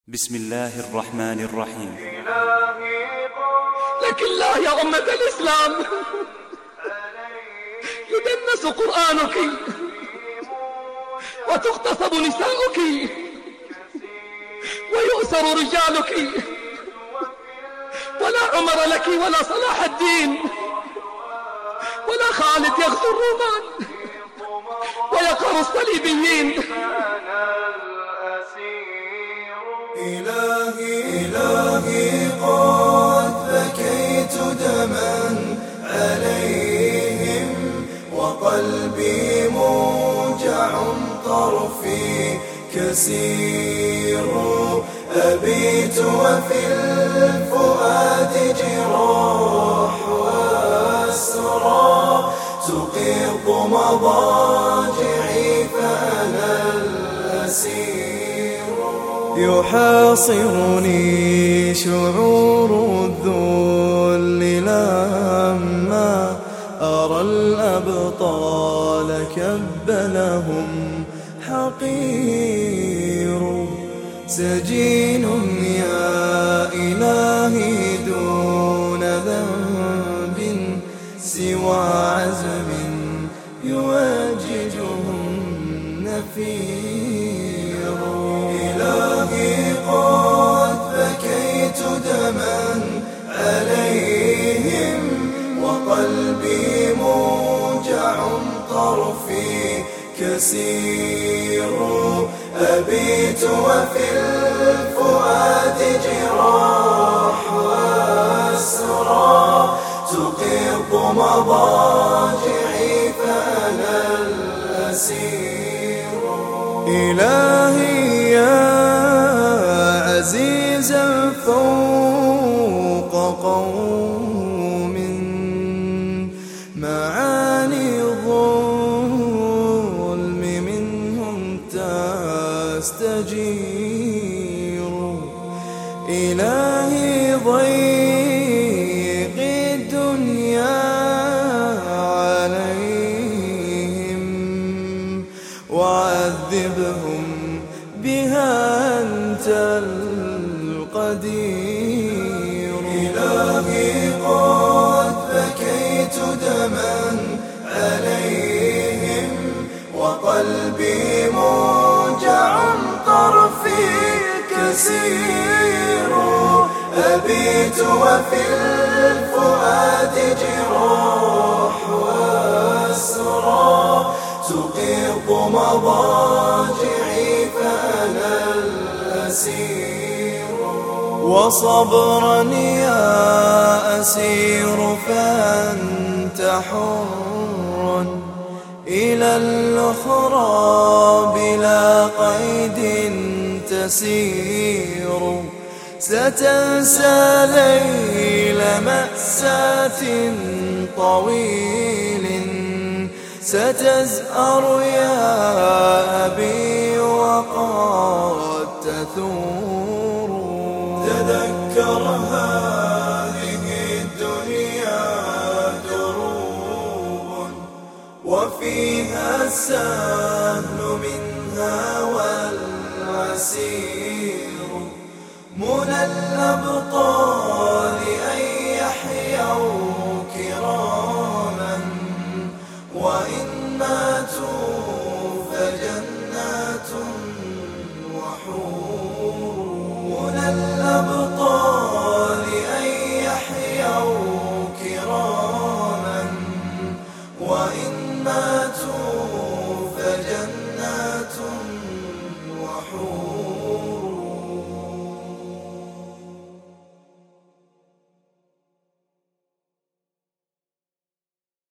بسم الله الرحمن الرحيم. لك الله يا أمة الإسلام، يدنس قرآنك وتغتصب نساؤك ويؤسر رجالك، ولا عمر لك ولا صلاح الدين ولا خالد يغزو الرومان ويقهر الصليبيين. إلهي قد بكيت دما عليهم، وقلبي موجع طرفي كسير، أبيت وفي الفؤاد جراح وأسرى، تقيض مضاجعي فأنا الأسير. يحاصرني شعور الذل لما أرى الأبطال كب لهم حقير، سجين يا إلهي دون ذنب سوى عزم يواجههم نفير. إلهي قد بكيت دما عليهم، وقلبي موجع طرفي كسير، أبيت وفي الفؤاد جراح وأسرى، تقيض مضاجعي فأنا الأسير. إلهي يا عزيزا فوق قوم، معاني الظلم منهم تستجير. إلهي ضيق الدنيا عليهم، وعذبهم بها أنت القدير. إلهي قد بكيت دما عليهم، وقلبي موجع طرفي كسير، أبيت وفي الفؤاد جراح وأسرى، تقيض مضاجعي فأنا الأسير. وصبرا يا أسير فأنت حر، إلى الأخرى بلا قيد تسير، ستنسى ليل مأساة طويل، ستزأر يا أبي وقد تثور. تذكر هذه الدنيا دروب، وفيها السهل منها والعسير، منى